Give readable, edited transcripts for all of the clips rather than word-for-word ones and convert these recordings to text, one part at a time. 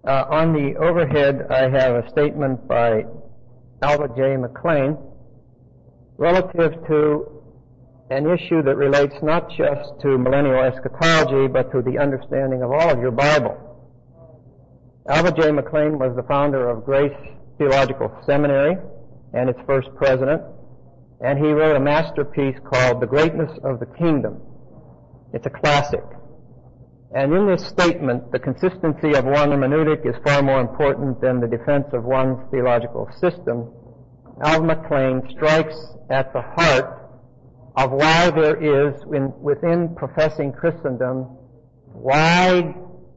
On the overhead, I have a statement by Albert J. McLean relative to an issue that relates not just to millennial eschatology, but to the understanding of all of your Bible. Albert J. McLean was the founder of Grace Theological Seminary and its first president, and he wrote a masterpiece called The Greatness of the Kingdom. It's a classic. And in this statement, the consistency of one hermeneutic is far more important than the defense of one's theological system. Albert McLean strikes at the heart of why there is, within professing Christendom, wide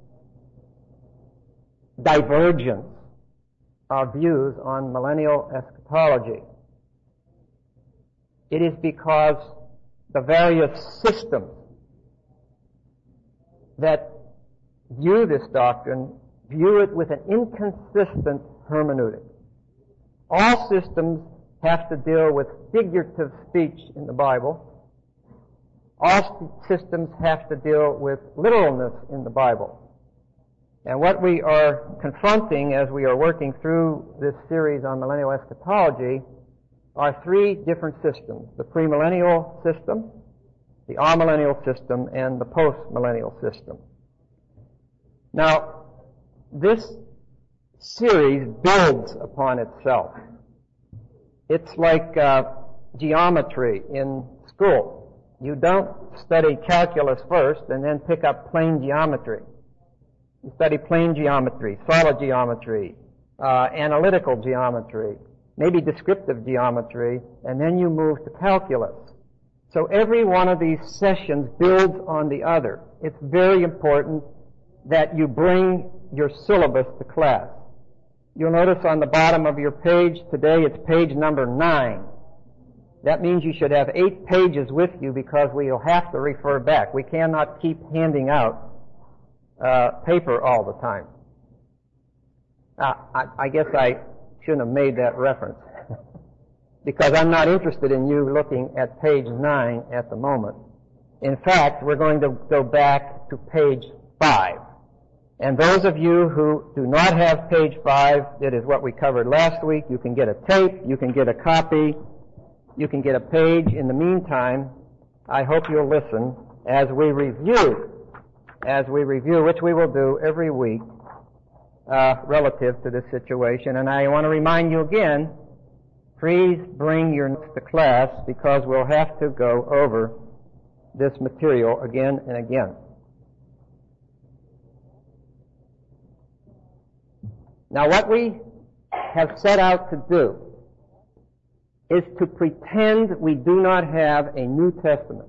divergence of views on millennial eschatology. It is because the various systems that view this doctrine view it with an inconsistent hermeneutic. All systems have to deal with figurative speech in the Bible. All systems have to deal with literalness in the Bible. And what we are confronting as we are working through this series on millennial eschatology are three different systems: the premillennial system, the amillennial system, and the postmillennial system. Now, this series builds upon itself. It's like geometry in school. You don't study calculus first and then pick up plane geometry. You study plane geometry, solid geometry, analytical geometry, maybe descriptive geometry, and then you move to calculus. So every one of these sessions builds on the other. It's very important that you bring your syllabus to class. You'll notice on the bottom of your page today, it's page number 9. That means you should have 8 pages with you because we'll have to refer back. We cannot keep handing out paper all the time. I guess I shouldn't have made that reference because I'm not interested in you looking at page 9 at the moment. In fact, we're going to go back to page 5. And those of you who do not have page 5, that is what we covered last week, you can get a tape, you can get a copy, you can get a page. In the meantime, I hope you'll listen as we review, which we will do every week, relative to this situation. And I want to remind you again, please bring your notes to class because we'll have to go over this material again and again. Now, what we have set out to do is to pretend we do not have a New Testament.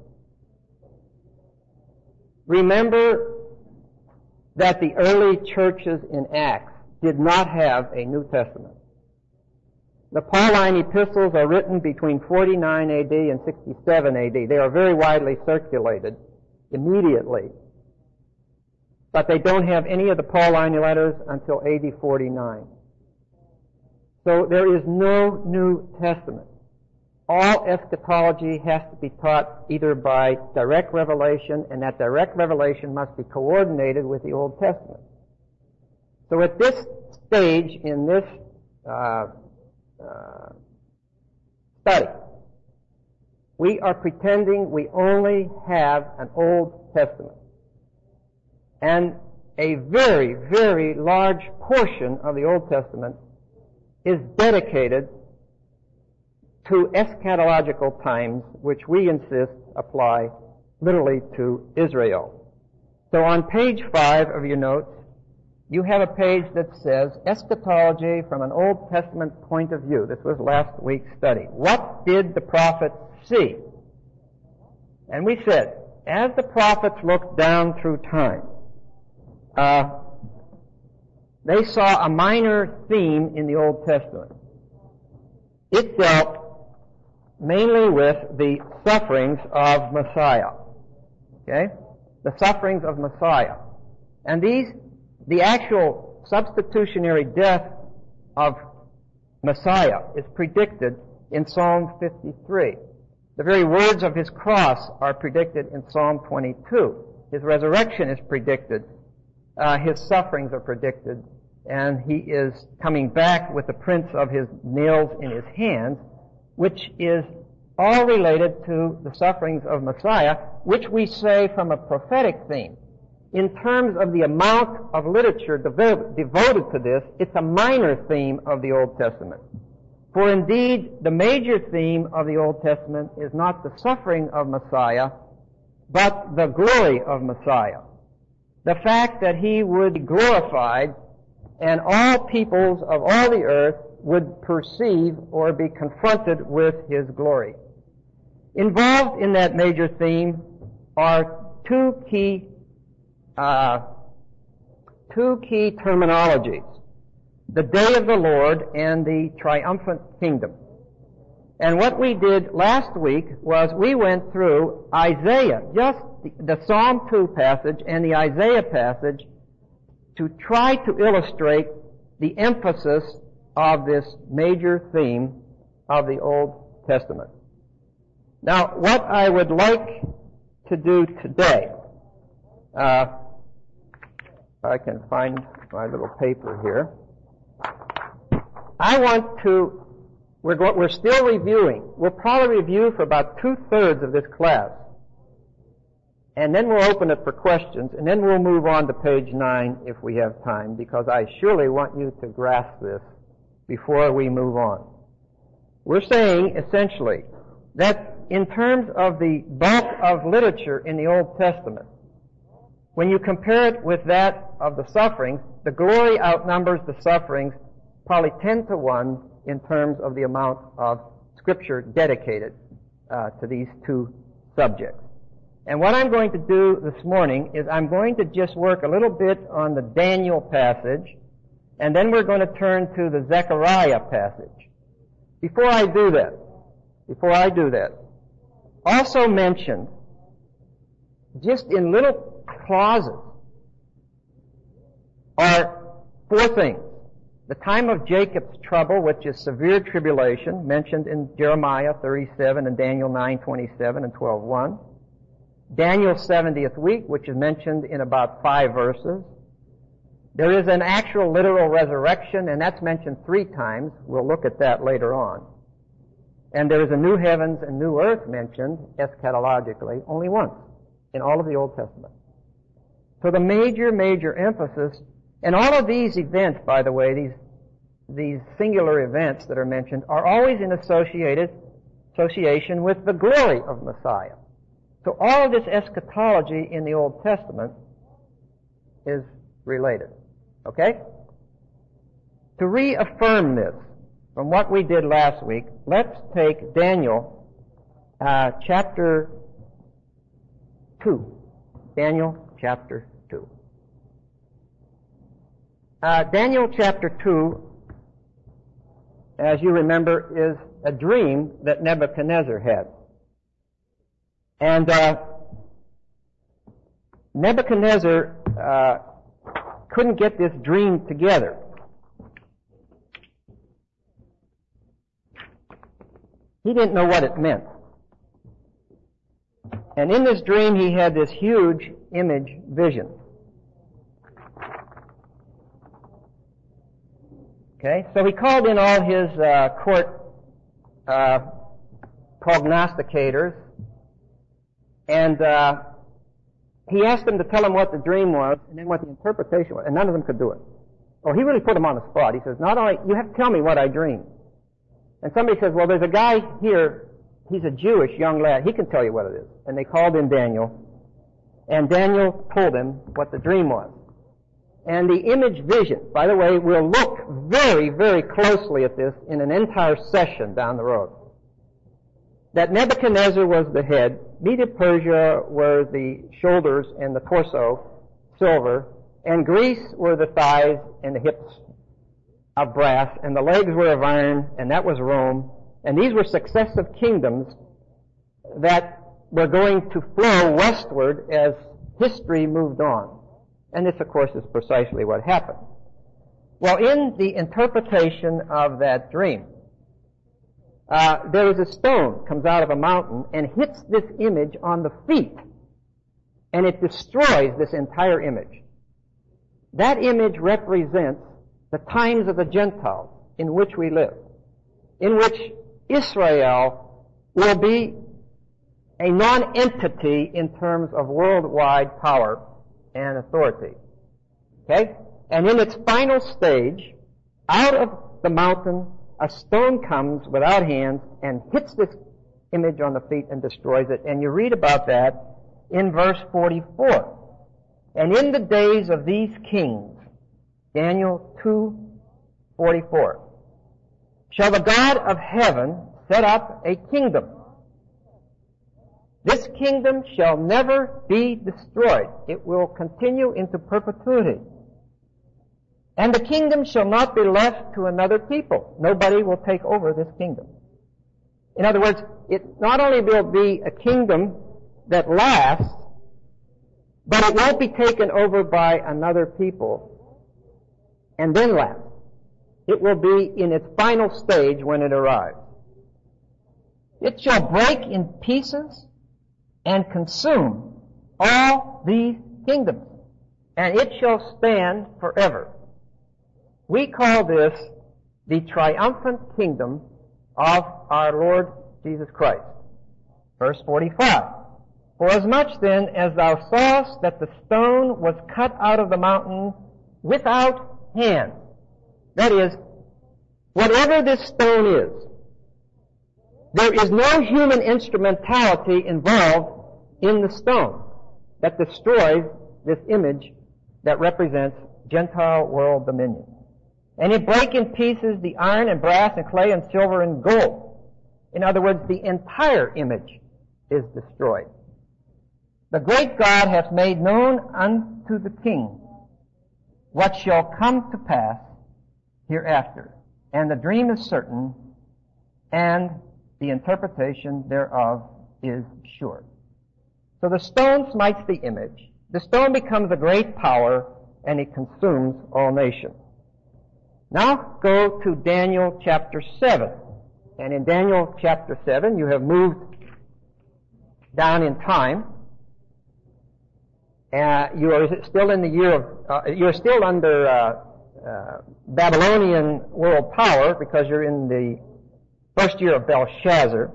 Remember that the early churches in Acts did not have a New Testament. The Pauline epistles are written between 49 AD and 67 AD. They are very widely circulated immediately. But they don't have any of the Pauline letters until AD 49. So there is no New Testament. All eschatology has to be taught either by direct revelation, and that direct revelation must be coordinated with the Old Testament. So at this stage in this study, we are pretending we only have an Old Testament. And a very, very large portion of the Old Testament is dedicated to eschatological times, which we insist apply literally to Israel. So on page 5 of your notes, you have a page that says Eschatology from an Old Testament point of view. This was last week's study. What did the prophets see? And we said, as the prophets looked down through time, they saw a minor theme in the Old Testament. It dealt mainly with the sufferings of Messiah. Okay? The sufferings of Messiah. And the actual substitutionary death of Messiah is predicted in Psalm 53. The very words of his cross are predicted in Psalm 22. His resurrection is predicted. His sufferings are predicted and he is coming back with the prints of his nails in his hands, which is all related to the sufferings of Messiah, which we say from a prophetic theme. In terms of the amount of literature devoted to this, it's a minor theme of the Old Testament. For indeed, the major theme of the Old Testament is not the suffering of Messiah, but the glory of Messiah. The fact that he would be glorified and all peoples of all the earth would perceive or be confronted with his glory. Involved in that major theme are two key terminologies: the day of the Lord and the triumphant kingdom. And what we did last week was we went through Isaiah, just the Psalm 2 passage and the Isaiah passage, to try to illustrate the emphasis of this major theme of the Old Testament. Now, what I would like to do today, if I can find my little paper here, we're still reviewing. We'll probably review for about 2/3 of this class. And then we'll open it for questions, and then we'll move on to page 9 if we have time, because I surely want you to grasp this before we move on. We're saying, essentially, that in terms of the bulk of literature in the Old Testament, when you compare it with that of the sufferings, the glory outnumbers the sufferings probably 10-1 in terms of the amount of Scripture dedicated to these two subjects. And what I'm going to do this morning is I'm going to just work a little bit on the Daniel passage, and then we're going to turn to the Zechariah passage. Before I do that, also mentioned, just in little clauses, are 4 things. The time of Jacob's trouble, which is severe tribulation, mentioned in Jeremiah 37 and Daniel 9:27 and 12:1. Daniel's 70th week, which is mentioned in about 5 verses. There is an actual literal resurrection, and that's mentioned 3 times. We'll look at that later on. And there is a new heavens and new earth mentioned eschatologically only once in all of the Old Testament. So the major emphasis, and all of these events, by the way, these singular events that are mentioned, are always in association with the glory of Messiah. So all of this eschatology in the Old Testament is related. Okay? To reaffirm this from what we did last week, let's take Daniel chapter 2. Daniel chapter 2. Daniel chapter 2, as you remember, is a dream that Nebuchadnezzar had. And Nebuchadnezzar couldn't get this dream together. He didn't know what it meant. And in this dream, he had this huge image vision. Okay, so he called in all his court prognosticators, and he asked them to tell him what the dream was and then what the interpretation was, and none of them could do it. Oh, he really put them on the spot. He says, not only, you have to tell me what I dreamed. And somebody says, well, there's a guy here, he's a Jewish young lad, he can tell you what it is. And they called in Daniel, and Daniel told him what the dream was. And the image vision, by the way, we'll look very closely at this in an entire session down the road. That Nebuchadnezzar was the head, Medo-Persia were the shoulders and the torso, silver, and Greece were the thighs and the hips of brass, and the legs were of iron, and that was Rome. And these were successive kingdoms that were going to flow westward as history moved on. And this, of course, is precisely what happened. Well, in the interpretation of that dream, there is a stone comes out of a mountain and hits this image on the feet, and it destroys this entire image. That image represents the times of the Gentiles in which we live, in which Israel will be a non-entity in terms of worldwide power and authority. Okay? And in its final stage, out of the mountain, a stone comes without hands and hits this image on the feet and destroys it. And you read about that in verse 44. And in the days of these kings, Daniel 2:44, shall the God of heaven set up a kingdom. This kingdom shall never be destroyed. It will continue into perpetuity. And the kingdom shall not be left to another people. Nobody will take over this kingdom. In other words, it not only will be a kingdom that lasts, but it won't be taken over by another people and then last. It will be in its final stage when it arrives. It shall break in pieces and consume all these kingdoms, and it shall stand forever. We call this the triumphant kingdom of our Lord Jesus Christ. Verse 45. Forasmuch then as thou sawest that the stone was cut out of the mountain without hands. That is, whatever this stone is, there is no human instrumentality involved in the stone that destroys this image that represents Gentile world dominion. And it break in pieces the iron and brass and clay and silver and gold. In other words, the entire image is destroyed. The great God hath made known unto the king what shall come to pass hereafter. And the dream is certain, and the interpretation thereof is sure. So the stone smites the image. The stone becomes a great power, and it consumes all nations. Now go to Daniel chapter 7. And in Daniel chapter 7, you have moved down in time. You are still in the year of, you're still under Babylonian world power because you're in the first year of Belshazzar.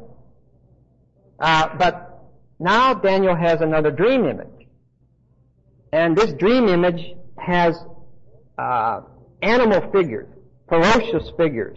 But now Daniel has another dream image. And this dream image has animal figures, ferocious figures,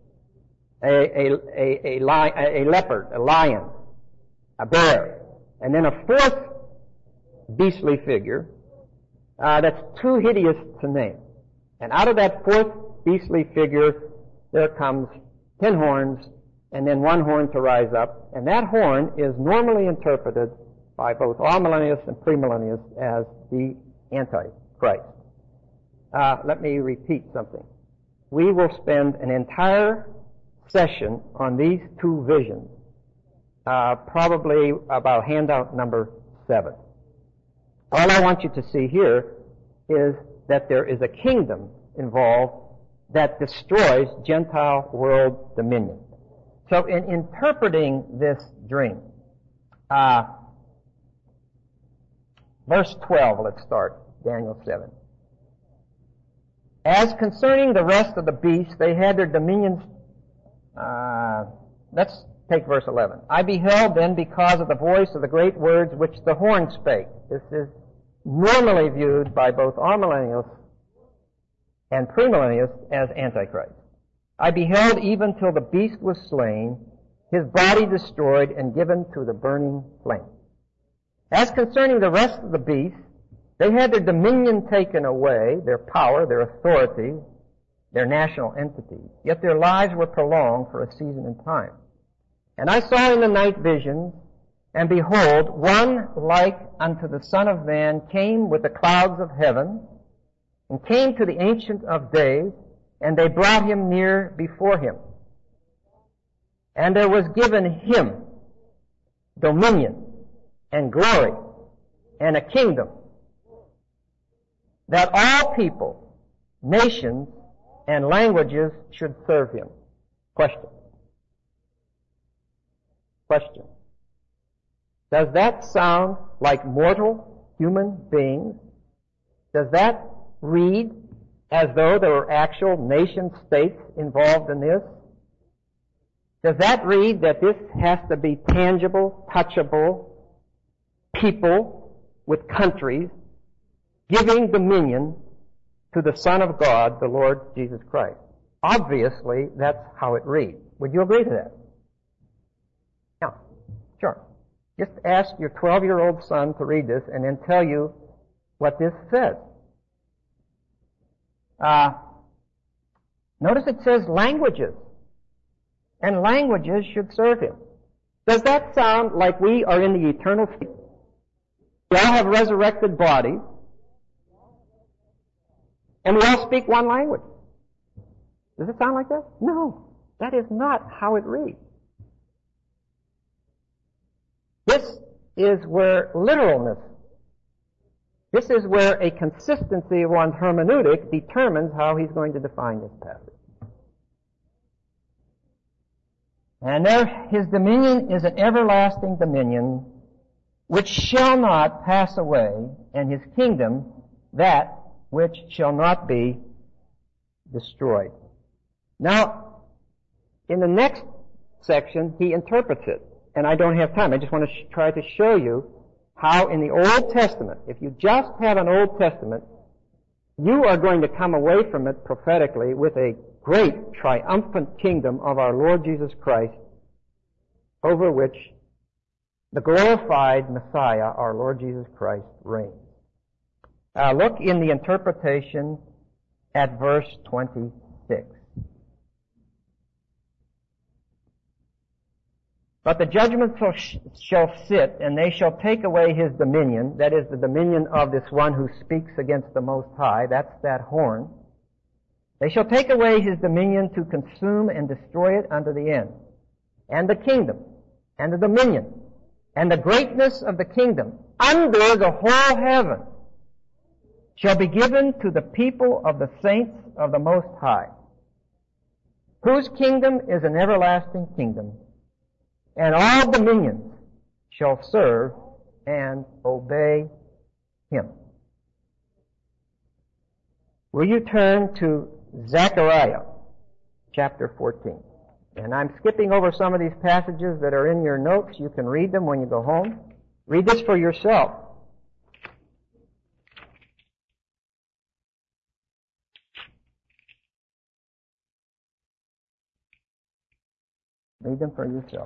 a leopard, a lion, a bear, and then a fourth beastly figure that's too hideous to name. And out of that fourth beastly figure, there comes 10 horns, and then one horn to rise up, and that horn is normally interpreted by both amillennialists and premillennialists as the Antichrist. Let me repeat something. We will spend an entire session on these two visions, probably about handout number 7. All I want you to see here is that there is a kingdom involved that destroys Gentile world dominion. So in interpreting this dream, verse 12, let's start, Daniel 7. As concerning the rest of the beasts, they had their dominions. Let's take verse 11. I beheld then because of the voice of the great words which the horn spake. This is normally viewed by both amillennialists and premillennialists as Antichrist. I beheld even till the beast was slain, his body destroyed and given to the burning flame. As concerning the rest of the beasts, they had their dominion taken away, their power, their authority, their national entity, yet their lives were prolonged for a season and time. And I saw in the night visions, and behold, one like unto the Son of Man came with the clouds of heaven, and came to the Ancient of Days, and they brought him near before him. And there was given him dominion and glory and a kingdom, that all people, nations, and languages should serve him. Question. Does that sound like mortal human beings? Does that read as though there were actual nation states involved in this? Does that read that this has to be tangible, touchable people with countries giving dominion to the Son of God, the Lord Jesus Christ? Obviously, that's how it reads. Would you agree to that? Yeah, sure. Just ask your 12-year-old son to read this and then tell you what this says. Notice it says languages. And languages should serve him. Does that sound like we are in the eternal state? We all have resurrected bodies. And we all speak one language. Does it sound like that? No. That is not how it reads. This is where literalness, this is where a consistency of one's hermeneutic determines how he's going to define this passage. And there, his dominion is an everlasting dominion which shall not pass away, and his kingdom that which shall not be destroyed. Now, in the next section, he interprets it. And I don't have time. I just want to try to show you how in the Old Testament, if you just have an Old Testament, you are going to come away from it prophetically with a great triumphant kingdom of our Lord Jesus Christ, over which the glorified Messiah, our Lord Jesus Christ, reigns. Look in the interpretation at verse 26. But the judgment shall sit, and they shall take away his dominion, that is the dominion of this one who speaks against the Most High, that's that horn. They shall take away his dominion to consume and destroy it unto the end. And the kingdom, and the dominion, and the greatness of the kingdom, under the whole heaven, shall be given to the people of the saints of the Most High, whose kingdom is an everlasting kingdom, and all dominions shall serve and obey him. Will you turn to Zechariah chapter 14? And I'm skipping over some of these passages that are in your notes. You can read them when you go home. Read this for yourself. Read them for yourself.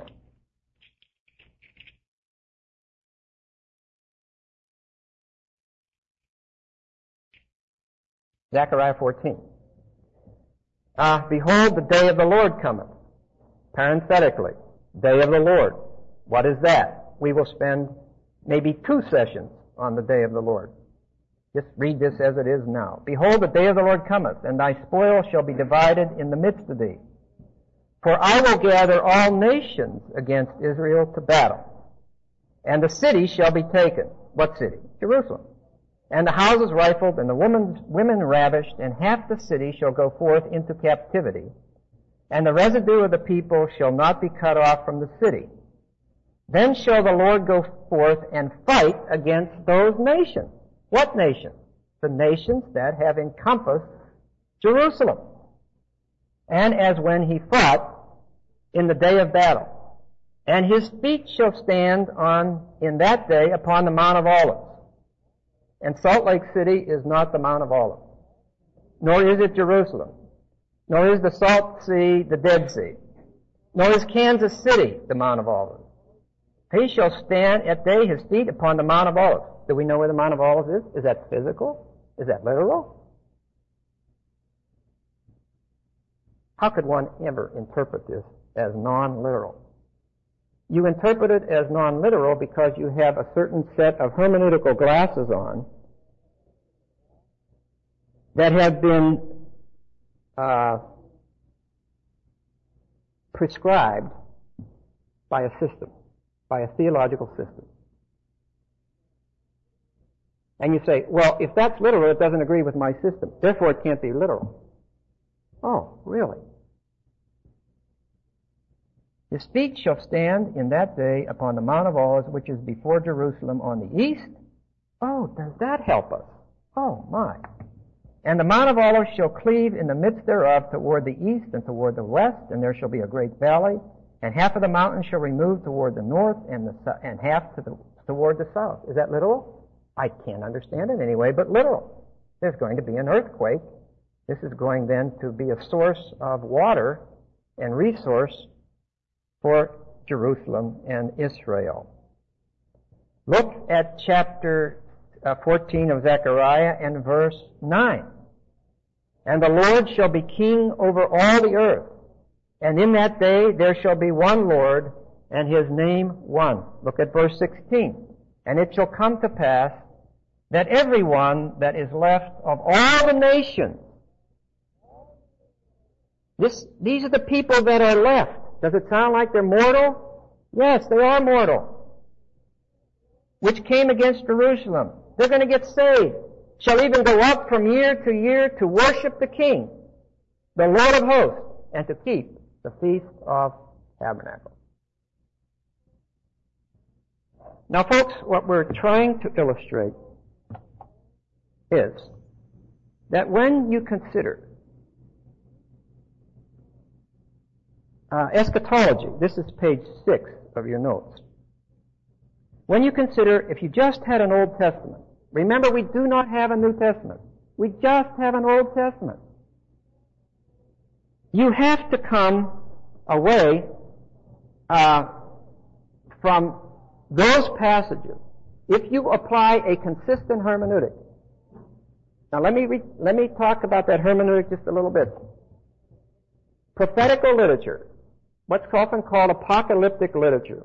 Zechariah 14. Behold, the day of the Lord cometh. Parenthetically, day of the Lord. What is that? We will spend maybe 2 sessions on the day of the Lord. Just read this as it is now. Behold, the day of the Lord cometh, and thy spoil shall be divided in the midst of thee. For I will gather all nations against Israel to battle, and the city shall be taken. What city? Jerusalem. And the houses rifled, and the women ravished, and half the city shall go forth into captivity, and the residue of the people shall not be cut off from the city. Then shall the Lord go forth and fight against those nations. What nations? The nations that have encompassed Jerusalem. And as when he fought in the day of battle. And his feet shall stand in that day upon the Mount of Olives. And Salt Lake City is not the Mount of Olives. Nor is it Jerusalem. Nor is the Salt Sea the Dead Sea. Nor is Kansas City the Mount of Olives. He shall stand at day his feet upon the Mount of Olives. Do we know where the Mount of Olives is? Is that physical? Is that literal? How could one ever interpret this as non-literal? You interpret it as non-literal because you have a certain set of hermeneutical glasses on that have been prescribed by a system, by a theological system. And you say, well, if that's literal, it doesn't agree with my system. Therefore, it can't be literal. Oh, really? His feet shall stand in that day upon the Mount of Olives, which is before Jerusalem on the east. Oh, does that help us? Oh, my. And the Mount of Olives shall cleave in the midst thereof toward the east and toward the west, and there shall be a great valley, and half of the mountain shall remove toward the north, and half toward the south. Is that literal? I can't understand it anyway, but literal. There's going to be an earthquake. This is going then to be a source of water and resource for Jerusalem and Israel. Look at chapter 14 of Zechariah and verse 9. And the Lord shall be king over all the earth, and in that day there shall be one Lord, and his name one. Look at verse 16. And it shall come to pass that everyone that is left of all the nations, these are the people that are left. Does it sound like they're mortal? Yes, they are mortal. Which came against Jerusalem. They're going to get saved. Shall even go up from year to worship the King, the Lord of hosts, and to keep the Feast of Tabernacles. Now, folks, what we're trying to illustrate is that when you consider eschatology, this is page 6 of your notes. When you consider, if you just had an Old Testament, remember we do not have a New Testament. We just have an Old Testament. You have to come away from those passages if you apply a consistent hermeneutic. Now let me talk about that hermeneutic just a little bit. Prophetical literature, what's often called apocalyptic literature,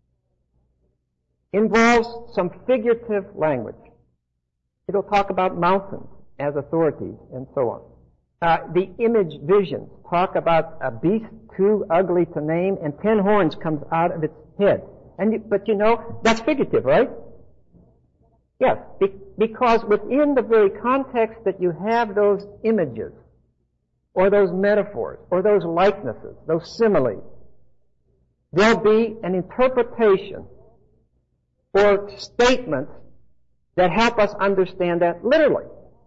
involves some figurative language. It'll talk about mountains as authorities and so on. The image visions talk about a beast too ugly to name and 10 horns comes out of its head. But you know, that's figurative, right? Yes, because within the very context that you have those images, or those metaphors, or those likenesses, those similes, there'll be an interpretation or statements that help us understand that literally.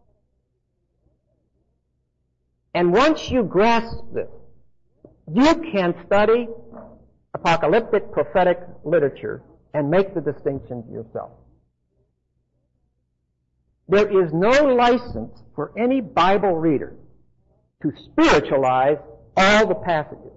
And once you grasp this, you can study apocalyptic prophetic literature and make the distinctions yourself. There is no license for any Bible reader to spiritualize all the passages.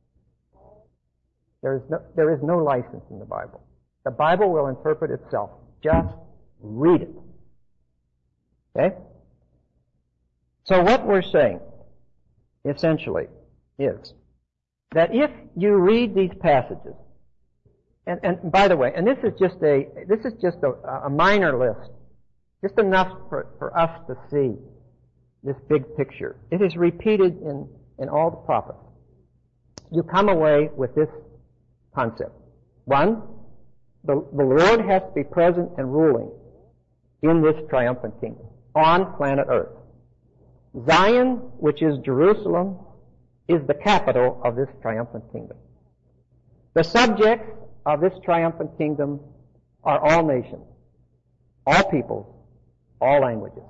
There is no license in the Bible. The Bible will interpret itself. Just read it. Okay? So what we're saying, essentially, is that if you read these passages, and by the way, and this is just a minor list, just enough for us to see this big picture. It is repeated in all the prophets. You come away with this concept. One, the Lord has to be present and ruling in this triumphant kingdom on planet Earth. Zion, which is Jerusalem, is the capital of this triumphant kingdom. The subjects of this triumphant kingdom are all nations, all peoples, all languages.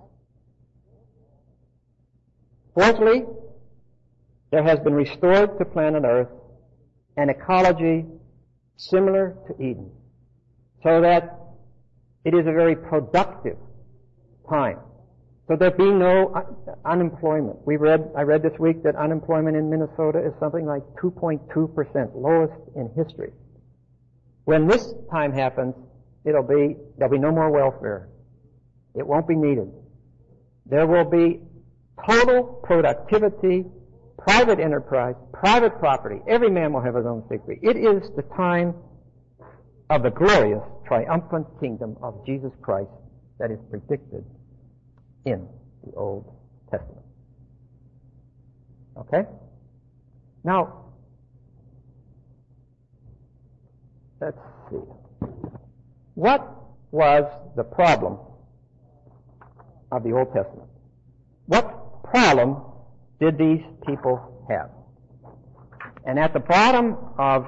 Fourthly, there has been restored to planet Earth an ecology similar to Eden, so that it is a very productive time. So there be no unemployment. I read this week that unemployment in Minnesota is something like 2.2%, lowest in history. When this time happens, there'll be no more welfare. It won't be needed. There will be total productivity, private enterprise, private property. Every man will have his own fig tree. It is the time of the glorious, triumphant kingdom of Jesus Christ that is predicted in the Old Testament. Okay? Now, let's see. What was the problem of the Old Testament? What problem did these people have? And at the bottom of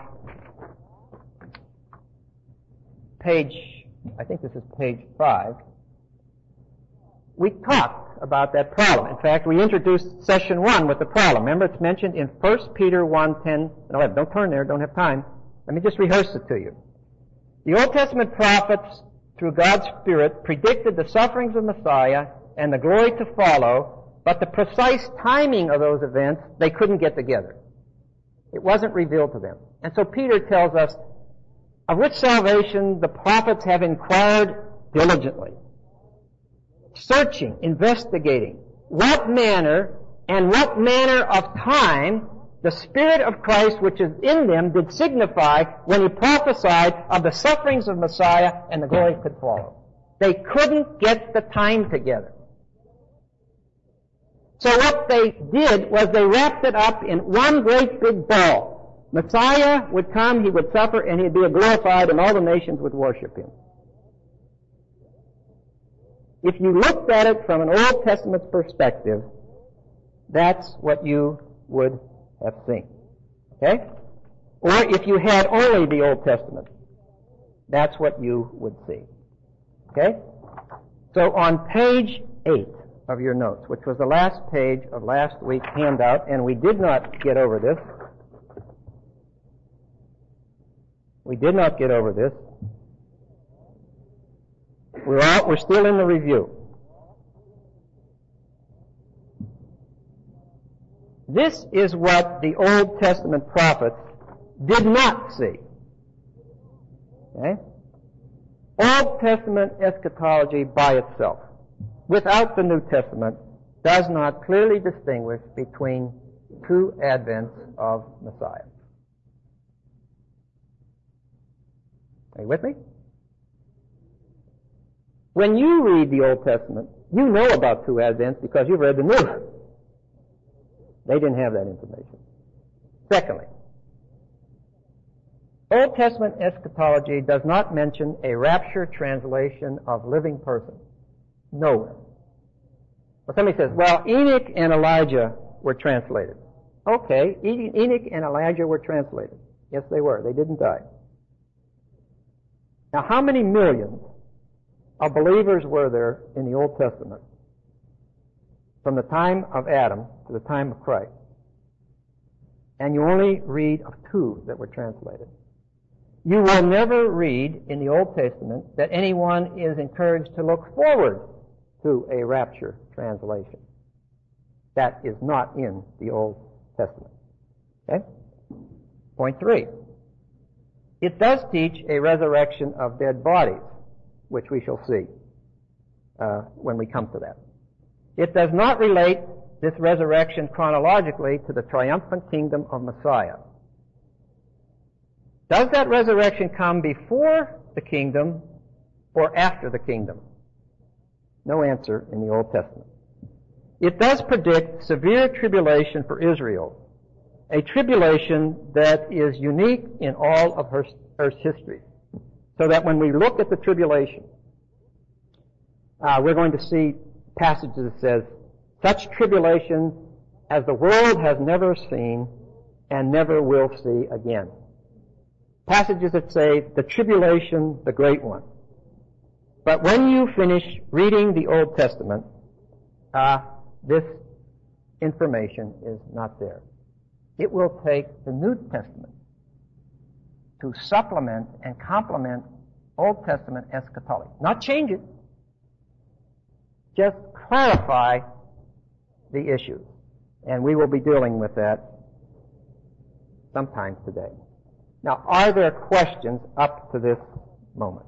page, I think this is page 5, we talked about that problem. In fact, we introduced session 1 with the problem. Remember, it's mentioned in 1 Peter 1, 10, and 11. Don't turn there, don't have time. Let me just rehearse it to you. The Old Testament prophets, through God's Spirit, predicted the sufferings of Messiah and the glory to follow, but the precise timing of those events, they couldn't get together. It wasn't revealed to them. And so Peter tells us, of which salvation the prophets have inquired diligently, searching, investigating, what manner of time the Spirit of Christ which is in them did signify when he prophesied of the sufferings of Messiah and the glory could follow. They couldn't get the time together. So what they did was they wrapped it up in one great big ball. Messiah would come, he would suffer, and he'd be glorified, and all the nations would worship him. If you looked at it from an Old Testament perspective, that's what you would have seen. Okay? Or if you had only the Old Testament, that's what you would see. Okay? So on page 8 of your notes, which was the last page of last week's handout, and we did not get over this. We're still in the review. This is what the Old Testament prophets did not see. Okay? Old Testament eschatology by itself, without the New Testament, does not clearly distinguish between two advents of Messiah. Are you with me? When you read the Old Testament, you know about two advents because you've read the New. They didn't have that information. Secondly, Old Testament eschatology does not mention a rapture translation of living persons. Nowhere. Well, somebody says, well, Enoch and Elijah were translated. Okay, Enoch and Elijah were translated. Yes, they were. They didn't die. Now, how many millions of believers were there in the Old Testament from the time of Adam to the time of Christ? And you only read of two that were translated. You will never read in the Old Testament that anyone is encouraged to look forward to a rapture translation. That is not in the Old Testament. Okay? Point 3. It does teach a resurrection of dead bodies, which we shall see when we come to that. It does not relate this resurrection chronologically to the triumphant kingdom of Messiah. Does that resurrection come before the kingdom or after the kingdom? No answer in the Old Testament. It does predict severe tribulation for Israel, a tribulation that is unique in all of Earth's history. So that when we look at the tribulation, we're going to see passages that says, such tribulation as the world has never seen and never will see again. Passages that say, the tribulation, the great one. But when you finish reading the Old Testament, this information is not there. It will take the New Testament to supplement and complement Old Testament eschatology. Not change it. Just clarify the issues. And we will be dealing with that sometime today. Now, are there questions up to this moment?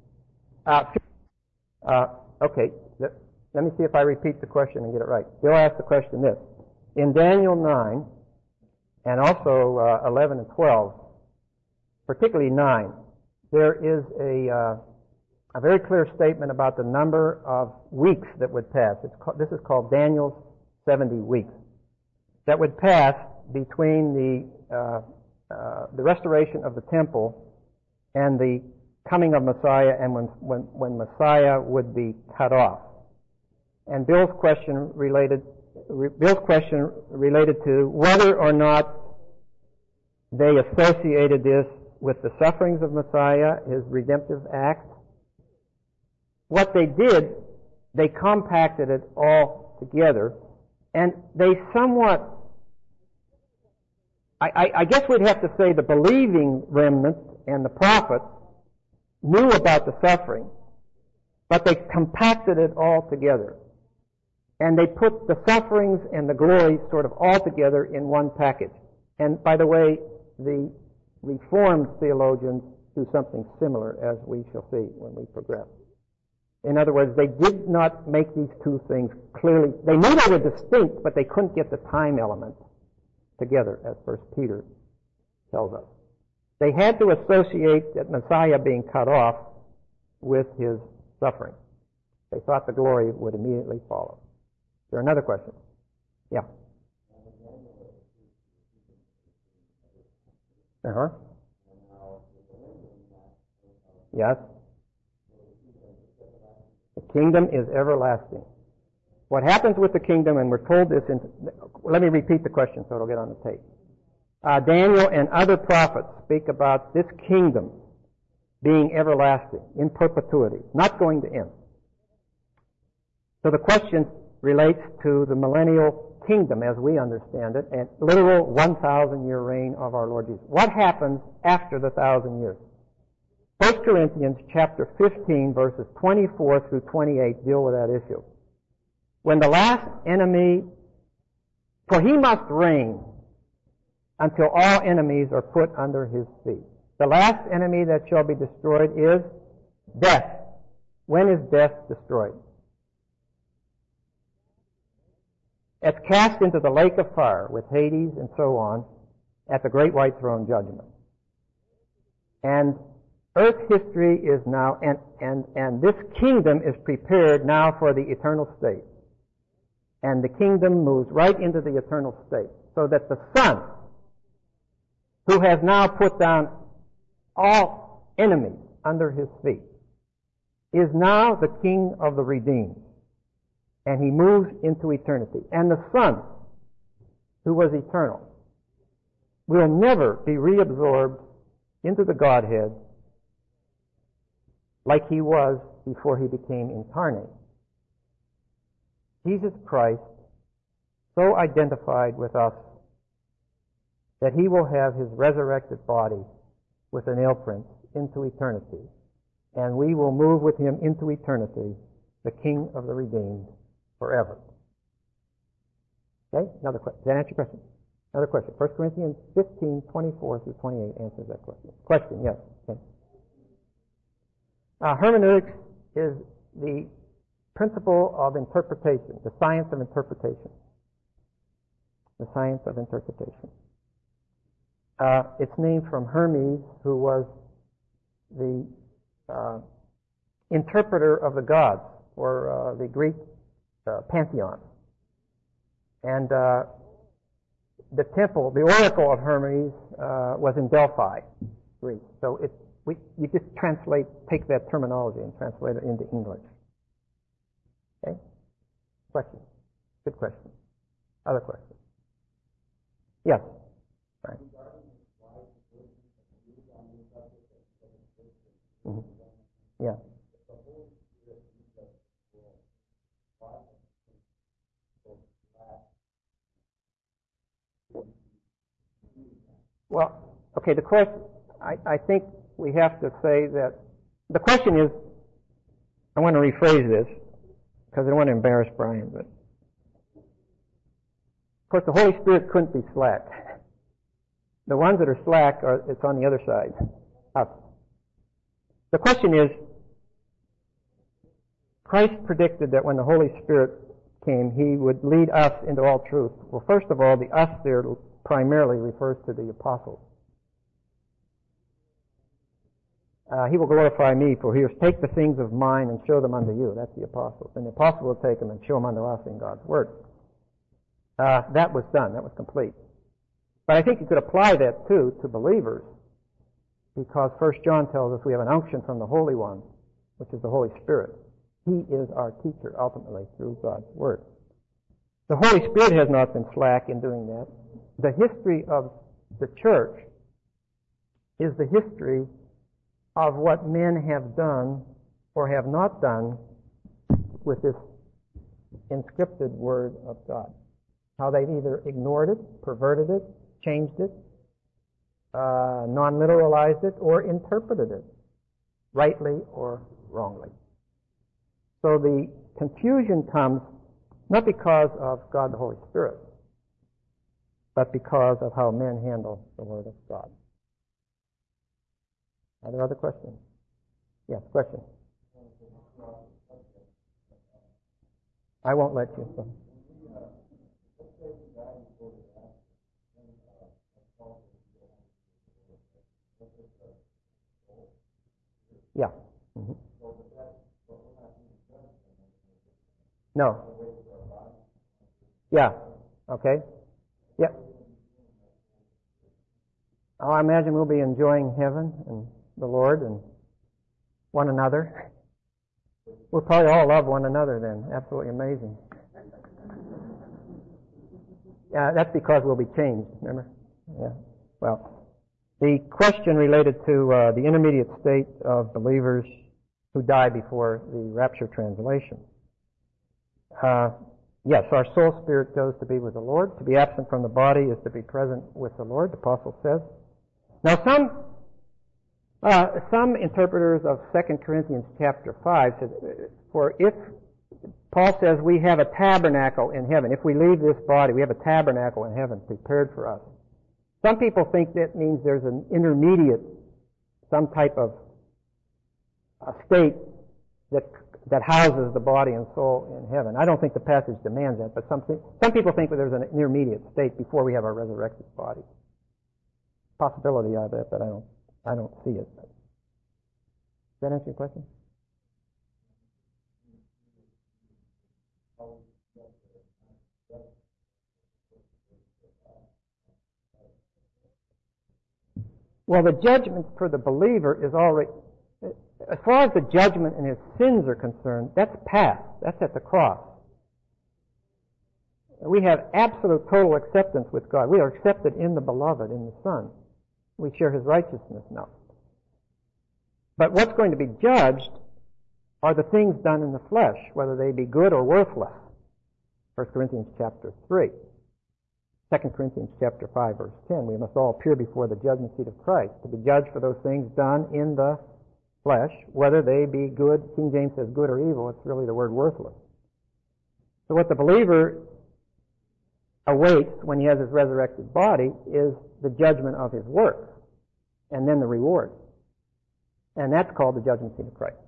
Okay, let me see if I repeat the question and get it right. Bill asked the question this. In Daniel 9, and also 11 and 12, particularly 9, there is a very clear statement about the number of weeks that would pass. This is called Daniel's 70 weeks. That would pass between the restoration of the temple and the coming of Messiah and when Messiah would be cut off. And Bill's question related to whether or not they associated this with the sufferings of Messiah, his redemptive act. What they did, they compacted it all together, and they somewhat, I guess we'd have to say the believing remnant and the prophets knew about the suffering, but they compacted it all together. And they put the sufferings and the glories sort of all together in one package. And by the way, the Reformed theologians do something similar, as we shall see when we progress. In other words, they did not make these two things clearly. They knew they were distinct, but they couldn't get the time element together, as 1 Peter tells us. They had to associate that Messiah being cut off with his suffering. They thought the glory would immediately follow. Is there another question? Yeah. Uh-huh. Yes. The kingdom is everlasting. What happens with the kingdom, and we're told this let me repeat the question so it'll get on the tape. Daniel and other prophets speak about this kingdom being everlasting, in perpetuity, not going to end. So the question relates to the millennial kingdom as we understand it, and literal 1,000-year reign of our Lord Jesus. What happens after the 1,000 years? 1 Corinthians chapter 15, verses 24 through 28 deal with that issue. When the last enemy, for he must reign until all enemies are put under his feet. The last enemy that shall be destroyed is death. When is death destroyed? It's cast into the lake of fire with Hades and so on at the great white throne judgment. And earth history is now, and this kingdom is prepared now for the eternal state. And the kingdom moves right into the eternal state. So that the Son, who has now put down all enemies under his feet, is now the King of the redeemed. And he moves into eternity. And the Son, who was eternal, will never be reabsorbed into the Godhead like he was before he became incarnate. Jesus Christ so identified with us that he will have his resurrected body with a nail print into eternity. And we will move with him into eternity, the King of the redeemed, forever. Okay? Another question. Does that answer your question? Another question. 1 Corinthians 15, 24 through 28 answers that question. Question, yes. Okay. Hermeneutics is the principle of interpretation, the science of interpretation. The science of interpretation. It's named from Hermes, who was the interpreter of the gods for the Greek pantheon. And the temple, the oracle of Hermes, was in Delphi, Greece. So you just take that terminology and translate it into English. Okay? Question? Good question. Other question? Yes. Right. Mm-hmm. Yeah. Well, okay, the question, I think we have to say that the question is, I want to rephrase this because I don't want to embarrass Brian, but of course the Holy Spirit couldn't be slack. The ones that are slack it's on the other side. The question is, Christ predicted that when the Holy Spirit came, he would lead us into all truth. Well, first of all, the us there primarily refers to the apostles. He will glorify me, for he will take the things of mine and show them unto you. That's the apostles. And the apostle will take them and show them unto us in God's Word. That was done. That was complete. But I think you could apply that, too, to believers, because 1 John tells us we have an unction from the Holy One, which is the Holy Spirit. He is our teacher, ultimately, through God's Word. The Holy Spirit has not been slack in doing that. The history of the church is the history of what men have done or have not done with this inscripted Word of God. How they've either ignored it, perverted it, changed it, non-literalized it, or interpreted it, rightly or wrongly. So the confusion comes not because of God the Holy Spirit, but because of how men handle the Word of God. Are there other questions? Yes, question. I won't let you. So. Yeah. Mm-hmm. No. Yeah. Okay. Yeah. Oh, I imagine we'll be enjoying heaven and the Lord and one another. We'll probably all love one another then. Absolutely amazing. Yeah, that's because we'll be changed, remember? Yeah. Well, the question related to the intermediate state of believers who die before the rapture translation. Yes, our soul spirit goes to be with the Lord. To be absent from the body is to be present with the Lord, the apostle says. Now some interpreters of 2 Corinthians chapter 5 says, for if Paul says we have a tabernacle in heaven, if we leave this body, we have a tabernacle in heaven prepared for us. Some people think that means there's an intermediate, some type of a state that houses the body and soul in heaven. I don't think the passage demands that, but some people think that there's an intermediate state before we have our resurrected body. Possibility of it, but I don't see it. Does that answer your question? Well, the judgment for the believer is already, as far as the judgment and his sins are concerned, that's past. That's at the cross. We have absolute total acceptance with God. We are accepted in the Beloved, in the Son. We share His righteousness now. But what's going to be judged are the things done in the flesh, whether they be good or worthless. 1 Corinthians chapter 3. 2 Corinthians chapter 5, verse 10. We must all appear before the judgment seat of Christ to be judged for those things done in the flesh, whether they be good. King James says good or evil. It's really the word worthless. So what the believer awaits when he has his resurrected body is the judgment of his works, and then the reward. And that's called the judgment seat of Christ.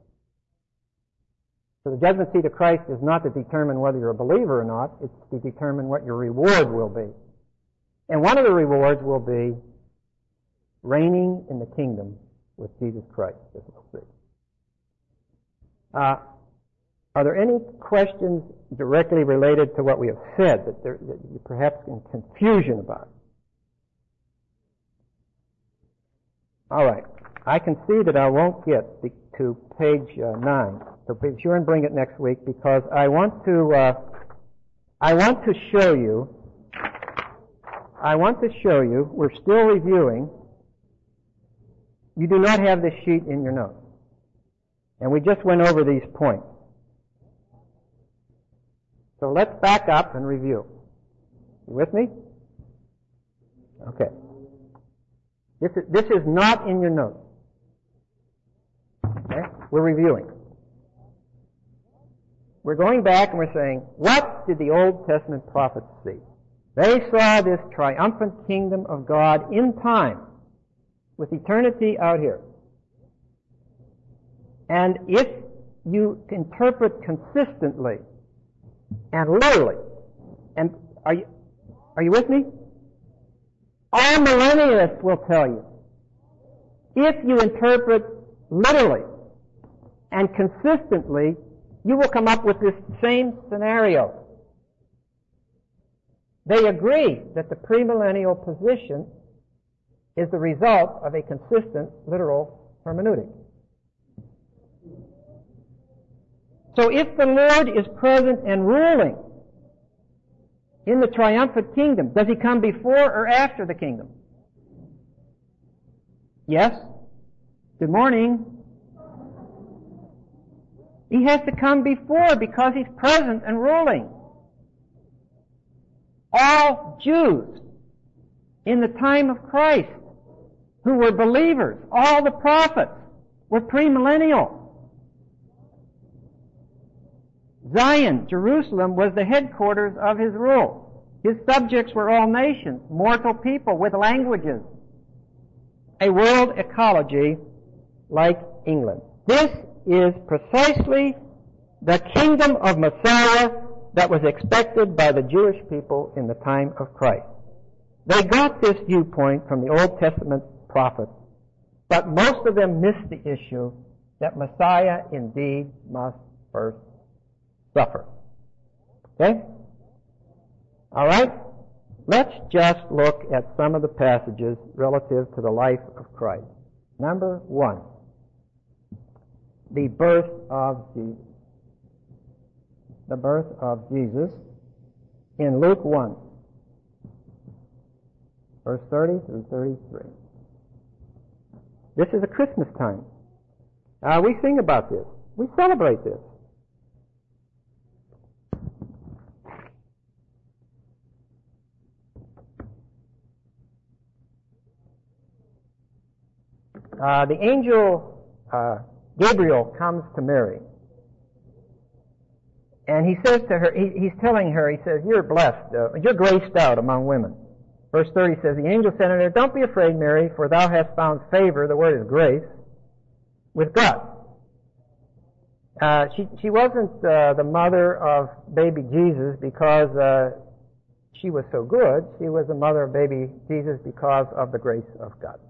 So the judgment seat of Christ is not to determine whether you're a believer or not, it's to determine what your reward will be. And one of the rewards will be reigning in the kingdom with Jesus Christ, as we'll see. Are there any questions directly related to what we have said that you're perhaps in confusion about? All right. I can see that I won't get to page 9. So be sure and bring it next week because I want to show you. We're still reviewing. You do not have this sheet in your notes, and we just went over these points. So let's back up and review. You with me? Okay. This is not in your notes. Okay? We're reviewing. We're going back and we're saying, what did the Old Testament prophets see? They saw this triumphant kingdom of God in time, with eternity out here. And if you interpret consistently and literally, and are you with me? All millennialists will tell you, if you interpret literally and consistently, you will come up with this same scenario. They agree that the premillennial position is the result of a consistent literal hermeneutic. So if the Lord is present and ruling in the triumphant kingdom, does He come before or after the kingdom? Yes? Good morning. He has to come before because He's present and ruling. All Jews in the time of Christ who were believers, all the prophets were premillennial. Zion, Jerusalem, was the headquarters of His rule. His subjects were all nations, mortal people with languages, a world ecology like England. This is precisely the kingdom of Messiah that was expected by the Jewish people in the time of Christ. They got this viewpoint from the Old Testament prophets, but most of them missed the issue that Messiah indeed must first suffer. Okay? All right? Let's just look at some of the passages relative to the life of Christ. Number 1, the birth of Jesus. The birth of Jesus in Luke 1, verse 30 through 33. This is a Christmas time. We sing about this. We celebrate this. The angel Gabriel comes to Mary, and he says to her, he's telling her, he says, you're blessed, you're graced out among women. Verse 30 says, the angel said to her, don't be afraid, Mary, for thou hast found favor, the word is grace, with God. She wasn't the mother of baby Jesus because she was so good. She was the mother of baby Jesus because of the grace of God.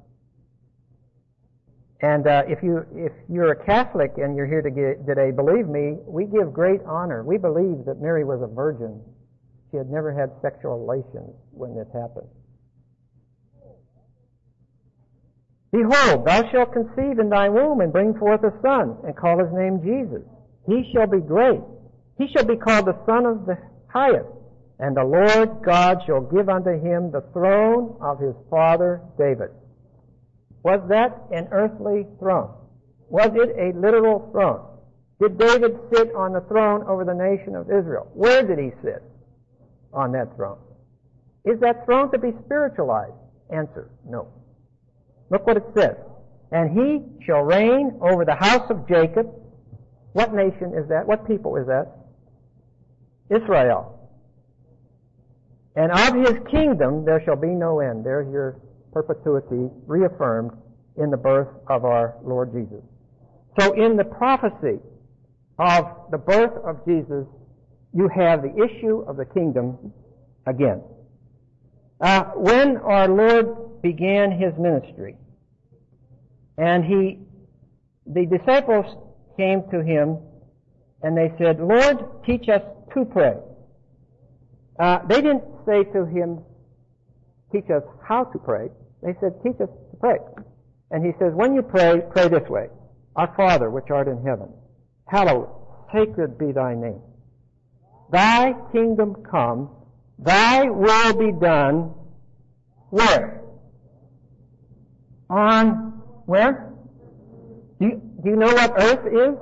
And if you're a Catholic and you're here today, believe me, we give great honor. We believe that Mary was a virgin. She had never had sexual relations when this happened. Behold, thou shalt conceive in thy womb and bring forth a son, and call his name Jesus. He shall be great. He shall be called the Son of the Highest. And the Lord God shall give unto him the throne of his father David. Was that an earthly throne? Was it a literal throne? Did David sit on the throne over the nation of Israel? Where did he sit on that throne? Is that throne to be spiritualized? Answer, no. Look what it says. And he shall reign over the house of Jacob. What nation is that? What people is that? Israel. And of his kingdom there shall be no end. There's your perpetuity reaffirmed in the birth of our Lord Jesus. So in the prophecy of the birth of Jesus, you have the issue of the kingdom again. When our Lord began his ministry, and the disciples came to him and they said, Lord, teach us to pray. They didn't say to him, teach us how to pray. They said, teach us to pray. And he says, when you pray, pray this way. Our Father, which art in heaven, hallowed, sacred be thy name. Thy kingdom come, thy will be done, where? On, where? Do you know what earth is?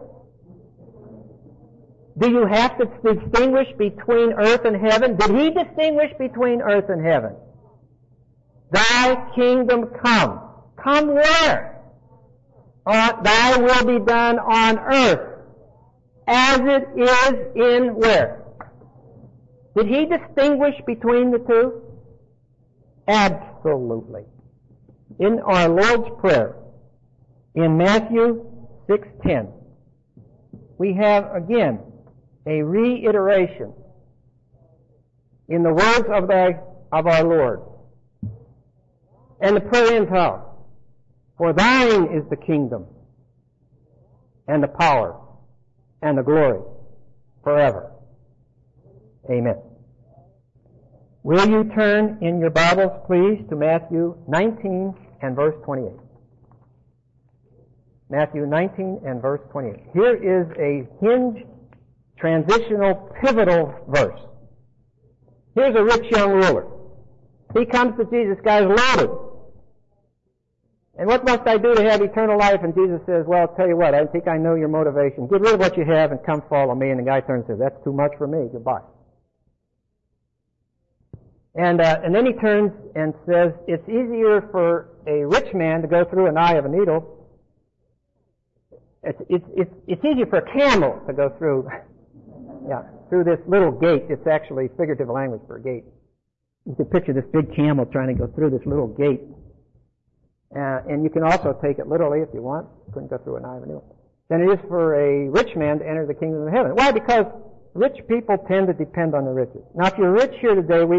Do you have to distinguish between earth and heaven? Did he distinguish between earth and heaven? Thy kingdom come. Come where? Thy will be done on earth as it is in where? Did he distinguish between the two? Absolutely. In our Lord's Prayer, in Matthew 6:10, we have again a reiteration in the words of our Lord. And the prayer ends how? For thine is the kingdom, and the power, and the glory, forever. Amen. Will you turn in your Bibles, please, to Matthew 19 and verse 28. Matthew 19 and verse 28. Here is a hinged, transitional, pivotal verse. Here's a rich young ruler. He comes to Jesus, guy's loaded. And what must I do to have eternal life? And Jesus says, well, I'll tell you what, I think I know your motivation. Get rid of what you have and come follow me. And the guy turns and says, that's too much for me. Goodbye. And then he turns and says, it's easier for a rich man to go through an eye of a needle. It's easier for a camel to go through, through this little gate. It's actually figurative language for a gate. You can picture this big camel trying to go through this little gate. And you can also take it literally if you want. You couldn't go through an eye of a needle. Than it is for a rich man to enter the kingdom of heaven. Why? Because rich people tend to depend on the riches. Now, if you're rich here today, we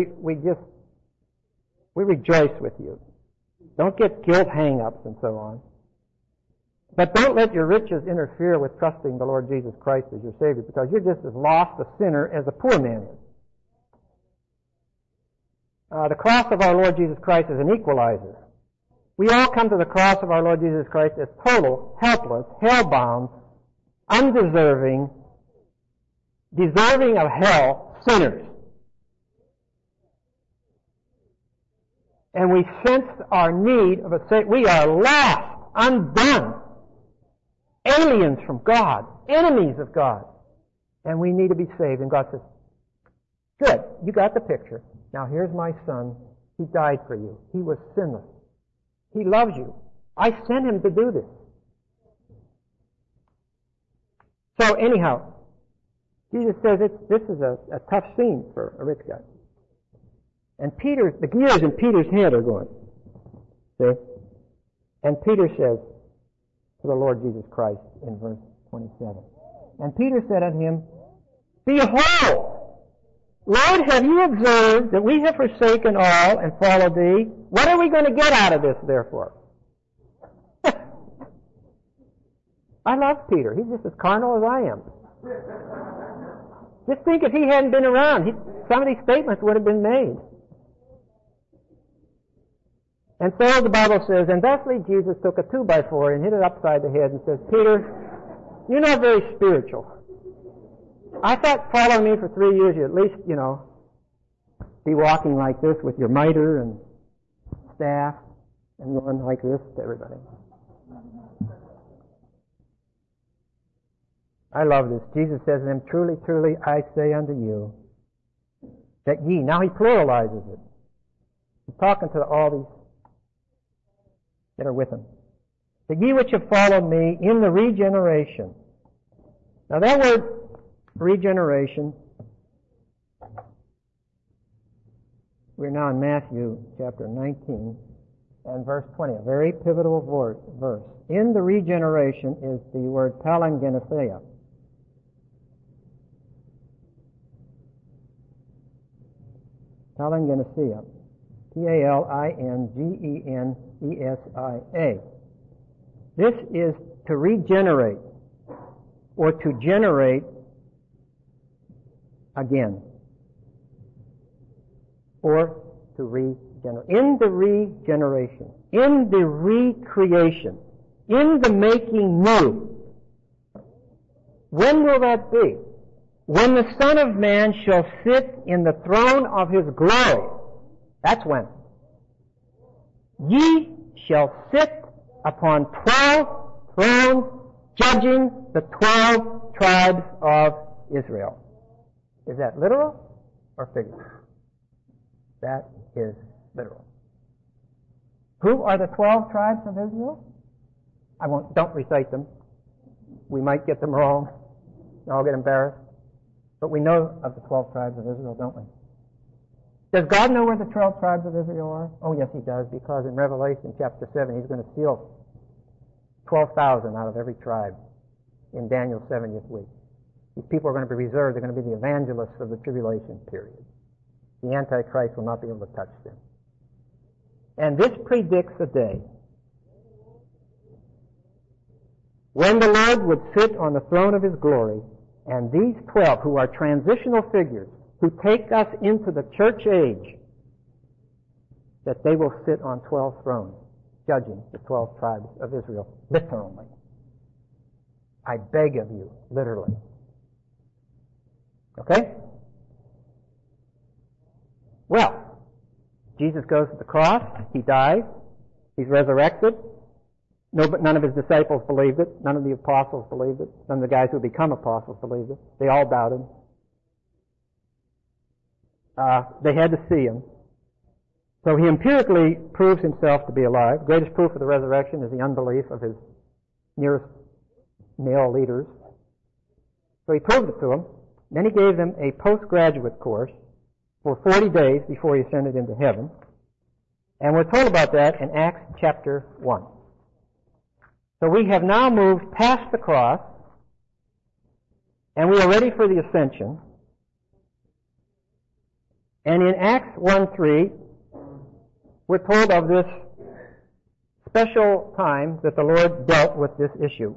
rejoice with you. Don't get guilt hang-ups and so on. But don't let your riches interfere with trusting the Lord Jesus Christ as your Savior, because you're just as lost a sinner as a poor man is. The cross of our Lord Jesus Christ is an equalizer. We all come to the cross of our Lord Jesus Christ as total, helpless, hell-bound, undeserving, deserving of hell sinners. And we sense our need of a Savior. We are lost, undone, aliens from God, enemies of God. And we need to be saved. And God says, good, you got the picture. Now here's my son. He died for you. He was sinless. He loves you. I sent him to do this. So anyhow, Jesus says this is a tough scene for a rich guy. And the gears in Peter's head are going. See? And Peter says to the Lord Jesus Christ in verse 27, and Peter said unto him, behold, Lord, have you observed that we have forsaken all and followed thee? What are we going to get out of this, therefore? I love Peter. He's just as carnal as I am. Just think if he hadn't been around, some of these statements would have been made. And so the Bible says, and thusly Jesus took a 2x4 and hit it upside the head and says, Peter, you're not very spiritual. I thought following me for 3 years, you at least, be walking like this with your mitre and staff and going like this to everybody. I love this. Jesus says to them, truly, truly, I say unto you, that ye, now he pluralizes it. He's talking to all these that are with him. That ye which have followed me in the regeneration. Now that word regeneration, we're now in Matthew chapter 19 and verse 20, a very pivotal verse. In the regeneration is the word palingenesia. Palingenesia. Palingenesia. This is to regenerate or to generate again, or to regenerate. In the regeneration, in the recreation, in the making new. When will that be? When the Son of Man shall sit in the throne of his glory. That's when. Ye shall sit upon 12 thrones, judging the 12 tribes of Israel. Is that literal or figurative? That is literal. Who are the 12 tribes of Israel? Don't recite them. We might get them wrong. I'll get embarrassed. But we know of the 12 tribes of Israel, don't we? Does God know where the 12 tribes of Israel are? Oh, yes, he does, because in Revelation chapter 7, he's going to seal 12,000 out of every tribe in Daniel's 70th week. These people are going to be reserved. They're going to be the evangelists of the tribulation period. The Antichrist will not be able to touch them. And this predicts a day when the Lord would sit on the throne of his glory, and these 12, who are transitional figures, who take us into the church age, that they will sit on 12 thrones, judging the 12 tribes of Israel, literally. I beg of you, literally. Okay? Well, Jesus goes to the cross, he dies, he's resurrected, None of his disciples believed it. None of the apostles believed it. None of the guys who become apostles believed it. They all doubted. They had to see him. So he empirically proves himself to be alive. The greatest proof of the resurrection is the unbelief of his nearest male leaders. So he proved it to them. Then he gave them a postgraduate course for 40 days before he ascended into heaven. And we're told about that in Acts chapter 1. So we have now moved past the cross, and we are ready for the ascension. And in Acts 1:3, we're told of this special time that the Lord dealt with this issue.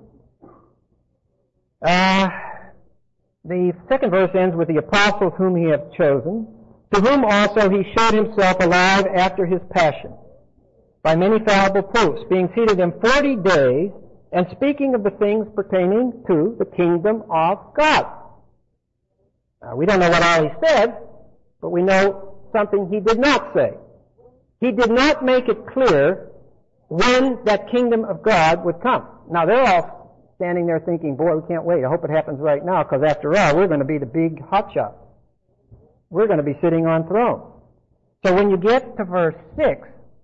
The second verse ends with the apostles whom he hath chosen, to whom also he showed himself alive after his passion, by many fallible proofs, being seated them 40 days, and speaking of the things pertaining to the kingdom of God. Now, we don't know what all he said, but we know something he did not say. He did not make it clear when that kingdom of God would come. Now, they're all standing there thinking, boy, we can't wait. I hope it happens right now, because after all, we're going to be the big hotshot. We're going to be sitting on thrones. So when you get to verse 6,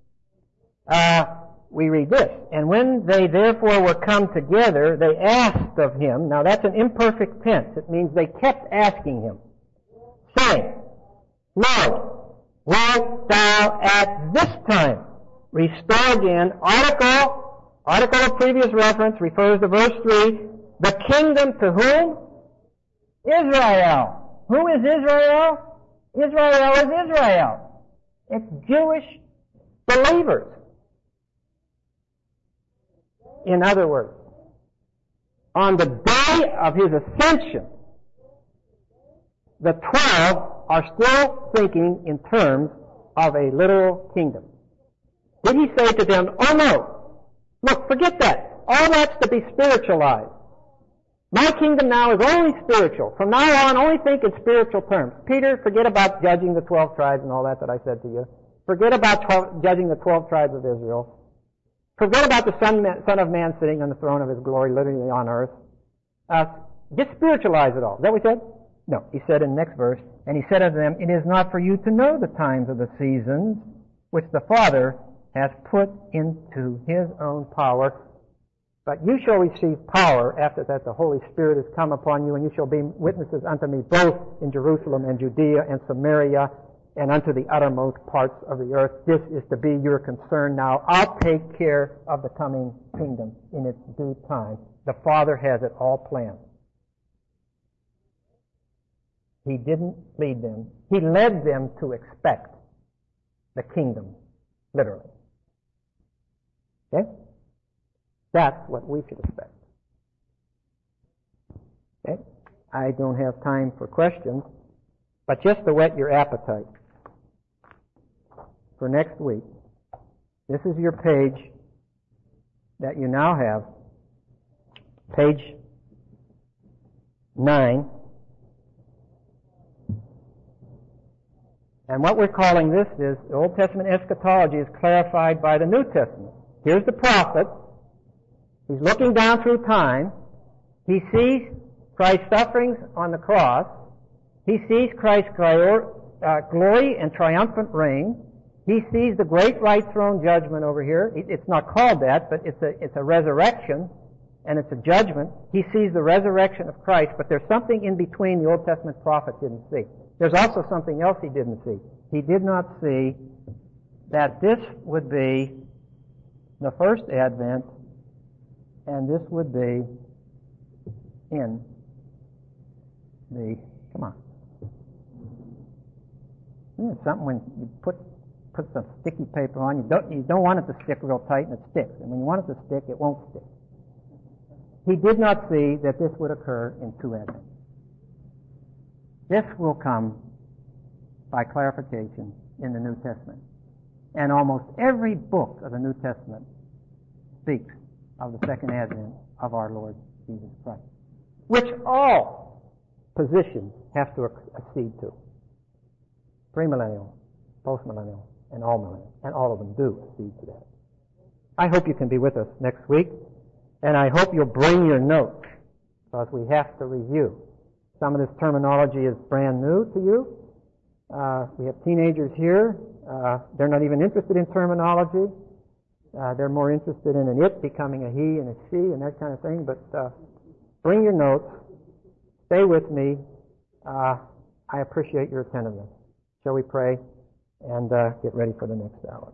we read this. And when they therefore were come together, they asked of him. Now that's an imperfect tense. It means they kept asking him, saying, Lord, wilt thou at this time restore again? Article of previous reference refers to verse 3. The kingdom to whom? Israel. Who is Israel? Israel is Israel. It's Jewish believers. In other words, on the day of his ascension, the 12 are still thinking in terms of a literal kingdom. Did he say to them, oh no, look, forget that. All that's to be spiritualized. My kingdom now is only spiritual. From now on, only think in spiritual terms. Peter, forget about judging the 12 tribes and all that I said to you. Forget about judging the 12 tribes of Israel. Forget about the Son of Man sitting on the throne of his glory, literally on earth. Just spiritualize it all. Is that what he said? No. He said in the next verse, and he said unto them, it is not for you to know the times of the seasons which the Father hath put into his own power, but you shall receive power after that the Holy Spirit has come upon you, and you shall be witnesses unto me both in Jerusalem and Judea and Samaria and unto the uttermost parts of the earth. This is to be your concern now. I'll take care of the coming kingdom in its due time. The Father has it all planned. He didn't lead them. He led them to expect the kingdom, literally. Okay? That's what we should expect. Okay? I don't have time for questions, but just to whet your appetite for next week, this is your page that you now have, page 9. And what we're calling this is the Old Testament eschatology is clarified by the New Testament. Here's the prophet. He's looking down through time. He sees Christ's sufferings on the cross. He sees Christ's glory and triumphant reign. He sees the great white throne judgment over here. It's not called that, but it's a resurrection, and it's a judgment. He sees the resurrection of Christ, but there's something in between the Old Testament prophet didn't see. There's also something else he didn't see. He did not see that this would be the first advent, and this would be in the, come on. It's something when you put some sticky paper on, you don't want it to stick real tight, and it sticks. And when you want it to stick, it won't stick. He did not see that this would occur in two advents. This will come by clarification in the New Testament. And almost every book of the New Testament speaks of the second advent of our Lord Jesus Christ, which all positions have to accede to. Premillennial, postmillennial, and all millennial. And all of them do accede to that. I hope you can be with us next week, and I hope you'll bring your notes, because we have to review. Some of this terminology is brand new to you. We have teenagers here. They're not even interested in terminology. They're more interested in an it becoming a he and a she and that kind of thing. But bring your notes. Stay with me. I appreciate your attentiveness. Shall we pray and get ready for the next hour?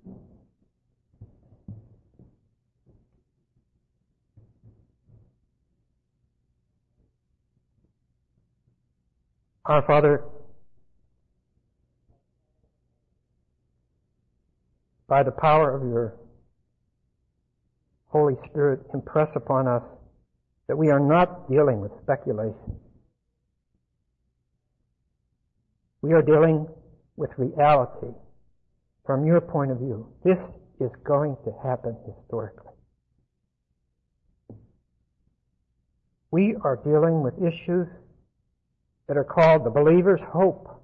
Our Father, by the power of your Holy Spirit, impress upon us that we are not dealing with speculation. We are dealing with reality from your point of view. This is going to happen historically. We are dealing with issues that are called the believer's hope,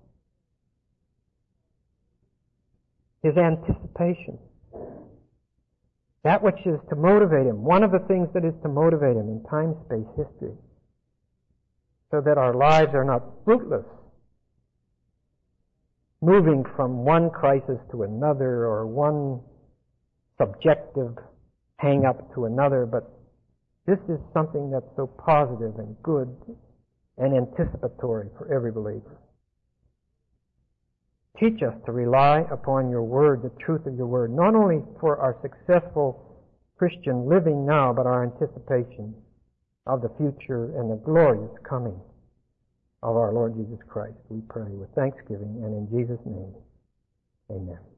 his anticipation, that which is to motivate him, one of the things that is to motivate him in time, space, history, so that our lives are not fruitless, moving from one crisis to another or one subjective hang-up to another, but this is something that's so positive and good and anticipatory for every believer. Teach us to rely upon your word, the truth of your word, not only for our successful Christian living now, but our anticipation of the future and the glorious coming of our Lord Jesus Christ. We pray with thanksgiving and in Jesus' name. Amen.